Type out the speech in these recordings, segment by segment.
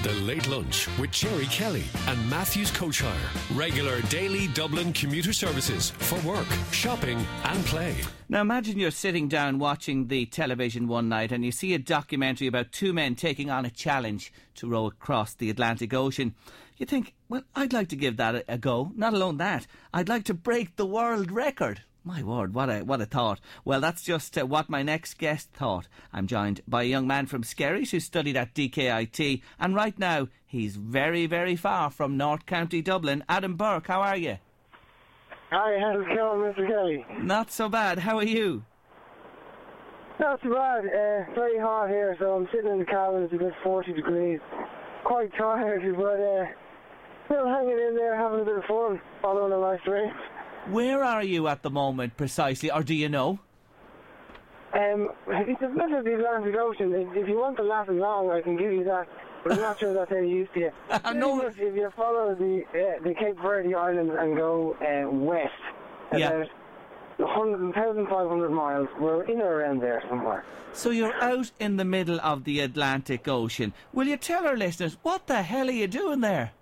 The Late Lunch with Jerry Kelly and Matthews Coach Hire. Regular daily Dublin commuter services for work, shopping and play. Now imagine you're sitting down watching the television one night and you see a documentary about two men taking on a challenge to row across the Atlantic Ocean. You think, well, I'd like to give that a go. Not alone that, I'd like to break the world record. My word, what a thought. Well, that's just what my next guest thought. I'm joined by a young man from Skerries who studied at DKIT, and right now he's very, very far from North County Dublin. Adam Burke, how are you? Hi, how's it going, Mr. Kelly? Not so bad. How are you? Not so bad. Very hot here, so I'm sitting in the cabin. It's about 40 degrees. Quite tired, but still hanging in there, having a bit of fun, following a nice race. Where are you at the moment precisely, or do you know? It's the middle of the Atlantic Ocean. If you want the lasting long, I can give you that, but I'm not sure that's any use to you. No. If you follow the Cape Verde Islands and go west, about 1,500 miles, we're in or around there somewhere. So you're out in the middle of the Atlantic Ocean. Will you tell our listeners, what the hell are you doing there?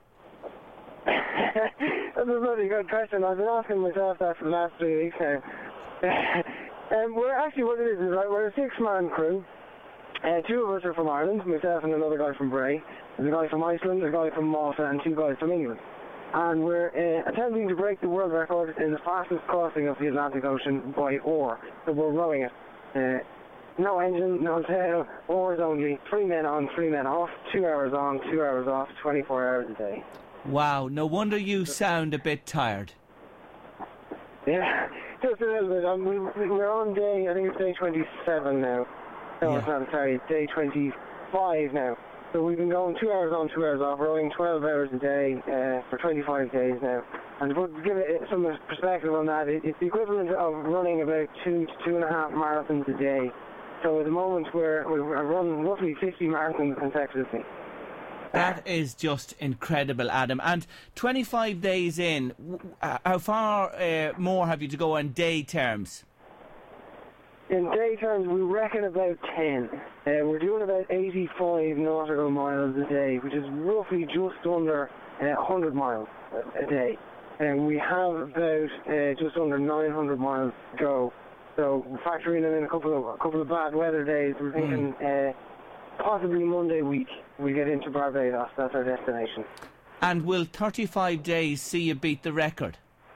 That's a really good question. I've been asking myself that for the last 3 weeks now. We're actually, what it is, we're a 6-man crew. 2 of us are from Ireland, myself and another guy from Bray. There's a guy from Iceland, a guy from Malta, and 2 guys from England. And we're attempting to break the world record in the fastest crossing of the Atlantic Ocean by oar. So we're rowing it. No engine, no sail, oars only. 3 men on, 3 men off. 2 hours on, 2 hours off, 24 hours a day. Wow, no wonder you sound a bit tired. Yeah, just a little bit. We're on day, I think it's day 27 now. No, it's not, sorry, it's day 25 now. So we've been going 2 hours on, 2 hours off, rowing 12 hours a day for 25 days now. And to give it some perspective on that, it's the equivalent of running about 2 to 2.5 marathons a day. So at the moment we're running roughly 50 marathons consecutively. That is just incredible, Adam. And 25 days in, how far more have you to go on day terms? In day terms, we reckon about 10. We're doing about 85 nautical miles a day, which is roughly just under 100 miles a day. And we have about just under 900 miles to go. So factoring in a couple of bad weather days, we're thinking possibly Monday week we get into Barbados. That's our destination. And will 35 days see you beat the record?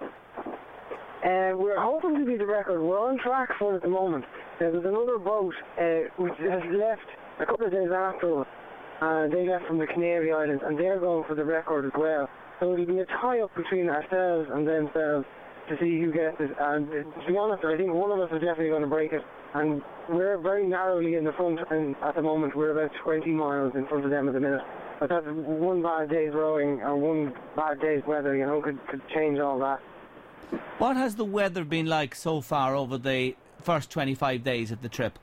We're hoping to beat the record. We're on track for it at the moment. There's another boat which has left a couple of days after us. They left from the Canary Islands and they're going for the record as well. So it'll be a tie-up between ourselves and themselves to see who gets it. And to be honest, I think one of us is definitely going to break it. And we're very narrowly in the front, and at the moment we're about 20 miles in front of them at the minute. But that's one bad day's rowing or one bad day's weather, could change all that. What has the weather been like so far over the first 25 days of the trip?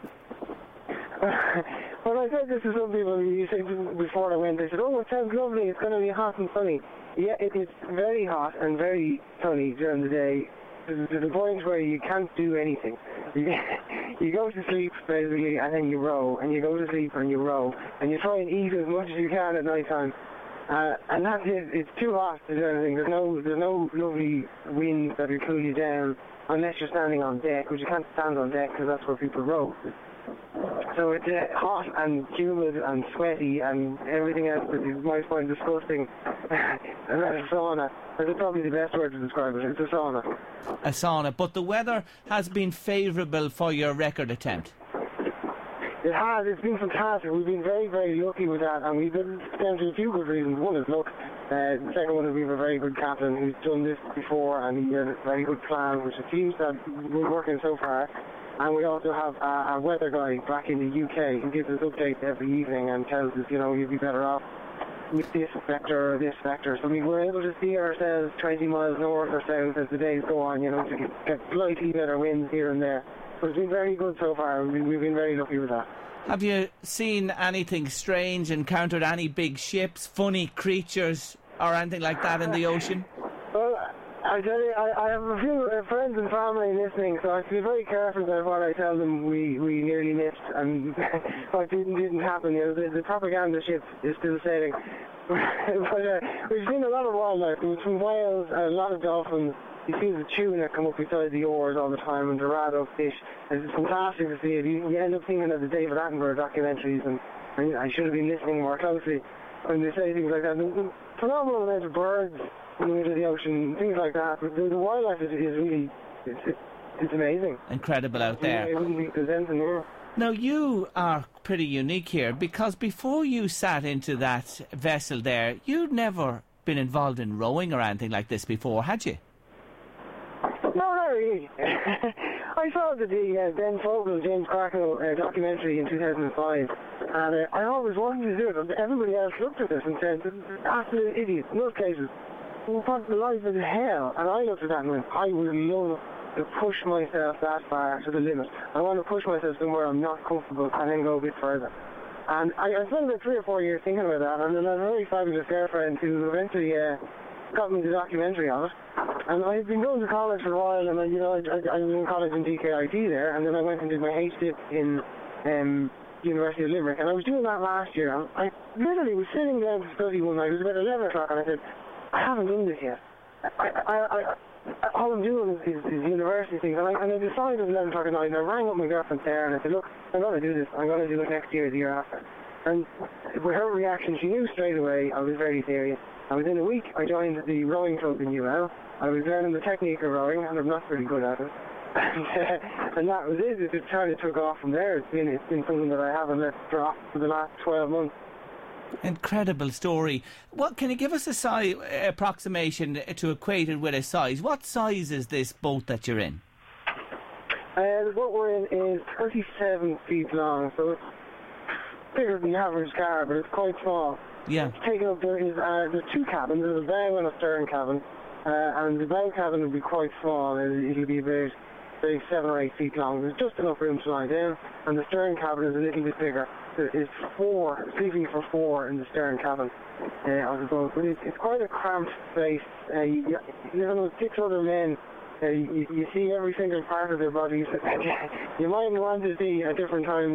Well, I said this to some people before I went. They said, "Oh, it sounds lovely. It's going to be hot and sunny." Yeah, it's very hot and very sunny during the day, to the point where you can't do anything. You go to sleep, basically, and then you row, and you go to sleep and you row, and you try and eat as much as you can at night time. And that's it. It's too hot to do anything. There's no lovely wind that will cool you down unless you're standing on deck, which you can't stand on deck because that's where people row. So it's hot and humid and sweaty and everything else that you might find disgusting. And that's a sauna. That's probably the best word to describe it. It's a sauna. A sauna. But the weather has been favourable for your record attempt. It has. It's been fantastic. We've been very, very lucky with that, and we've been down to a few good reasons. One is luck. The second one is we have a very good captain who's done this before, and he has a very good plan, which it seems that we're working so far. And we also have a weather guy back in the UK who gives us updates every evening and tells us, you'd be better off with this vector or this vector. So we're able to see ourselves 20 miles north or south as the days go on, to get slightly better winds here and there. But it's been very good so far. We've been very lucky with that. Have you seen anything strange, encountered any big ships, funny creatures, or anything like that in the ocean? Well, I tell you, I have a few friends and family listening, so I have to be very careful about what I tell them we nearly missed and what didn't happen. You know, the propaganda ship is still sailing. But we've seen a lot of wildlife. From whales, a lot of dolphins. You see the tuna come up beside the oars all the time, and Dorado fish. It's fantastic to see it. You end up thinking of the David Attenborough documentaries, and I should have been listening more closely when they say things like that. The phenomenal amount of birds in the middle of the ocean, things like that. But the wildlife is really, it's amazing. Incredible out there. It wouldn't be presenting more. Now, you are pretty unique here, because before you sat into that vessel there, you'd never been involved in rowing or anything like this before, had you? No, not really. I saw the Ben Fogle, James Cracknell documentary in 2005, and I always wanted to do it. Everybody else looked at this and said, absolute idiots, nutcases. What the life is hell? And I looked at that and went, I would love to push myself that far to the limit. I want to push myself somewhere I'm not comfortable and then go a bit further. And I spent about 3 or 4 years thinking about that, and then I had a very fabulous girlfriend who eventually got me the documentary on it. And I've been going to college for a while, and I was in college in DKIT there, and then I went and did my HDIP in University of Limerick, and I was doing that last year. And I literally was sitting down to study one night. It was about 11 o'clock, and I said, I haven't done this yet. All I'm doing is university things, and I decided at 11 o'clock at night, and I rang up my girlfriend there, and I said, look, I'm going to do this. I'm going to do it next year, the year after. And with her reaction, she knew straight away I was very serious. And within a week, I joined the rowing club in UL. I was learning the technique of rowing, and I'm not very good at it. And that was it. It kind of took off from there. It's been something that I haven't let drop for the last 12 months. Incredible story. What can you give us a size approximation to equate it with a size? What size is this boat that you're in? The boat we're in is 37 feet long, so it's bigger than the average car, but it's quite small. Yeah. It's taken up, there's 2 cabins. There's a bow and a stern cabin, and the bow cabin will be quite small. It'll be about 7 or 8 feet long. There's just enough room to lie down, and the stern cabin is a little bit bigger. It's 4, sleeping for 4 in the stern cabin of the boat, but it's quite a cramped space. You know, 6 other men. You see every single part of their bodies. You might want to see at different times,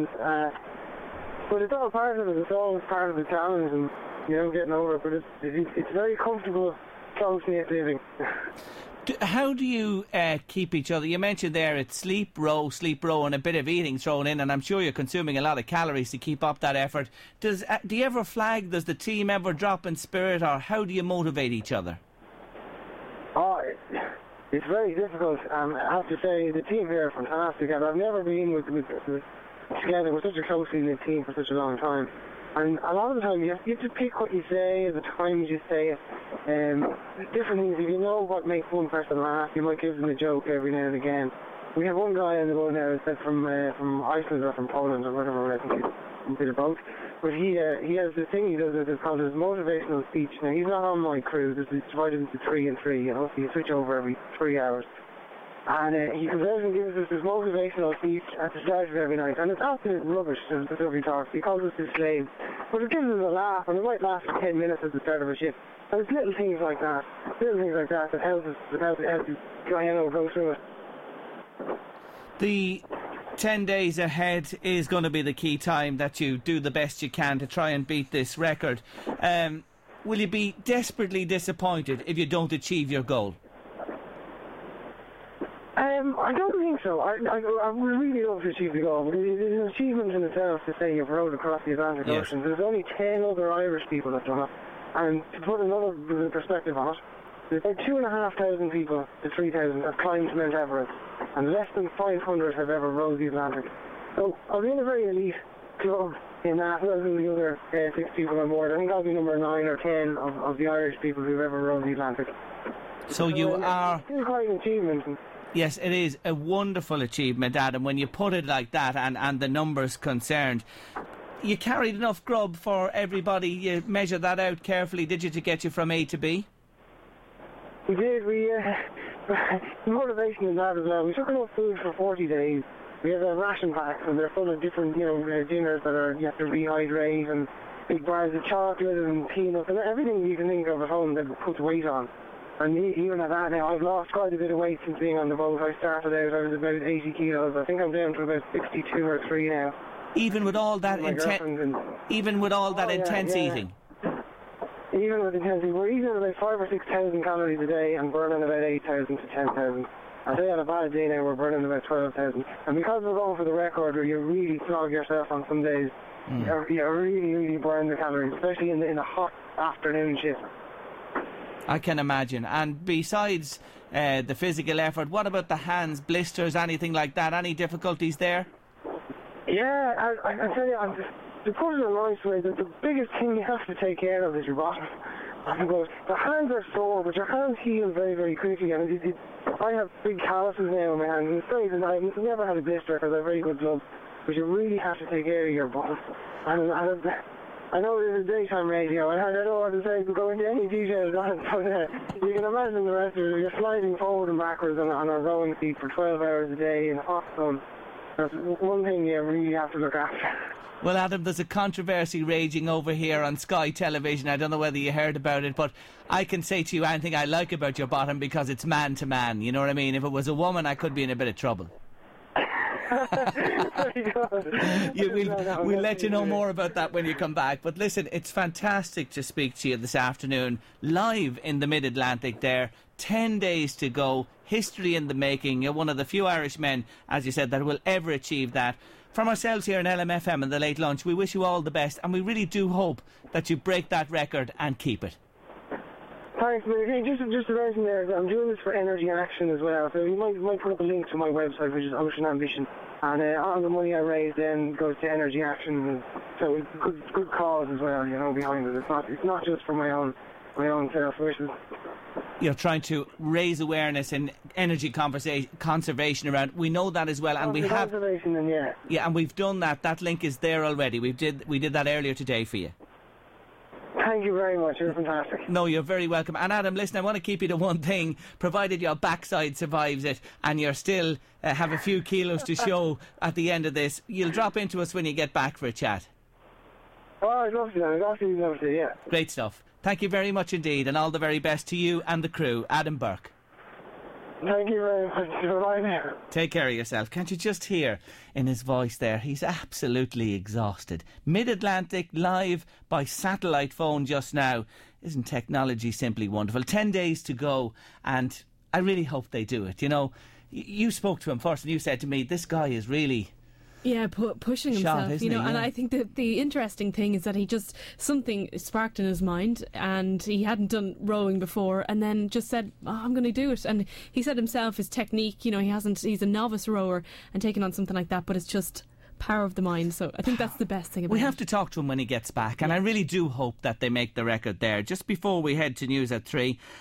but it's all part of it. It's all part of the challenge, and getting over it. But it's very comfortable, close-knit living. How do you keep each other? You mentioned there it's sleep, row, and a bit of eating thrown in, and I'm sure you're consuming a lot of calories to keep up that effort. Do you ever flag? Does the team ever drop in spirit, or how do you motivate each other? Oh, it's very difficult. I have to say the team here are fantastic, and I've never been together with such a closely knit team for such a long time. And a lot of the time you have to pick what you say, the times you say it. Different things. If you know what makes one person laugh, you might give them a joke every now and again. We have one guy on the boat now that's from Iceland or from Poland or whatever. I think he's a bit of both. But he has this thing he does. It's called his motivational speech. Now he's not on my crew. It's divided into 3 and 3. So you switch over every 3 hours. And he comes out and gives us this motivational speech at the start of every night. And it's absolute rubbish, the stuff he talks. He calls us his slaves. But it gives us a laugh, and it might last for 10 minutes at the start of a shift. And it's little things like that that help us go through it. The 10 days ahead is going to be the key time that you do the best you can to try and beat this record. Will you be desperately disappointed if you don't achieve your goal? I don't think so. I would really love to achieve the goal, but it is an achievement in itself to say you've rowed across the Atlantic Ocean. There's only 10 other Irish people that have done it. And to put another perspective on it, there's about 2,500 people to 3,000 have climbed Mount Everest, and less than 500 have ever rowed the Atlantic. So I'll be in a very elite club in that, rather than the other 6 people on board. I think I'll be number 9 or 10 of the Irish people who've ever rowed the Atlantic. So you are... It's quite an achievement. Yes, it is a wonderful achievement, Adam, when you put it like that and the numbers concerned. You carried enough grub for everybody. You measured that out carefully, did you, to get you from A to B? We did. The motivation in that as well. We took enough food for 40 days. We have ration packs, and they're full of different, dinners that you have to rehydrate, and big bars of chocolate and peanuts and everything you can think of at home that puts weight on. And even at that now, I've lost quite a bit of weight since being on the boat. I started out, I was about 80 kilos. I think I'm down to about 62 or 3 now. Even with all that intense eating? Even with intensity, we're eating about 5,000 or 6,000 calories a day and burning about 8,000 to 10,000. I say on a bad day now, we're burning about 12,000. And because we're going for the record, where you really flog yourself on some days, you really, really burn the calories, especially in the hot afternoon shift. I can imagine. And besides the physical effort, what about the hands, blisters, anything like that? Any difficulties there? Yeah, I tell you, to put it in a nice way, the biggest thing you have to take care of is your bottom. Because the hands are sore, but your hands heal very, very quickly. And I have big calluses now in my hands. And it's great, and I've never had a blister because I have very good gloves. But you really have to take care of your bottom. And I know this is daytime radio, and I don't want to say go into any details on it, but you can imagine the rest of it. You're sliding forward and backwards on our rowing seat for 12 hours a day in the hot sun. That's one thing you really have to look after. Well, Adam, there's a controversy raging over here on Sky Television. I don't know whether you heard about it, but I can say to you anything I like about your bottom because it's man to man. You know what I mean? If it was a woman, I could be in a bit of trouble. We'll let you know more about that when you come back. But listen, it's fantastic to speak to you this afternoon, live in the Mid-Atlantic there. 10 days to go, history in the making. You're one of the few Irish men, as you said, that will ever achieve that. From ourselves here in LMFM in the Late Lunch, we wish you all the best, and we really do hope that you break that record and keep it. Thanks, mate. Just to mention there, I'm doing this for Energy Action as well, so you might put up a link to my website, which is Ocean Ambition, and all the money I raise then goes to Energy Action, so it's good cause as well, you know, behind it. It's not just for my own self-wishes. You're trying to raise awareness and energy conservation around. We know that as well, and we have conservation, and yeah, and we've done that. That link is there already. We did that earlier today for you. Thank you very much. You're fantastic. No, you're very welcome. And Adam, listen, I want to keep you to one thing. Provided your backside survives it and you're still have a few kilos to show at the end of this, you'll drop into us when you get back for a chat. Oh, I'd love to, yeah. Great stuff. Thank you very much indeed, and all the very best to you and the crew. Adam Burke. Thank you very much. Bye now. Take care of yourself. Can't you just hear in his voice there? He's absolutely exhausted. Mid-Atlantic live by satellite phone just now. Isn't technology simply wonderful? 10 days to go, and I really hope they do it. You know, you spoke to him first and you said to me, this guy is really... Yeah, pushing himself, you know, and I think that the interesting thing is that he just, something sparked in his mind, and he hadn't done rowing before, and then just said, I'm going to do it. And he said himself, his technique, you know, he's a novice rower and taking on something like that, but it's just power of the mind. So I think that's the best thing about it. We have to talk to him when he gets back, and I really do hope that they make the record there. Just before we head to news at 3,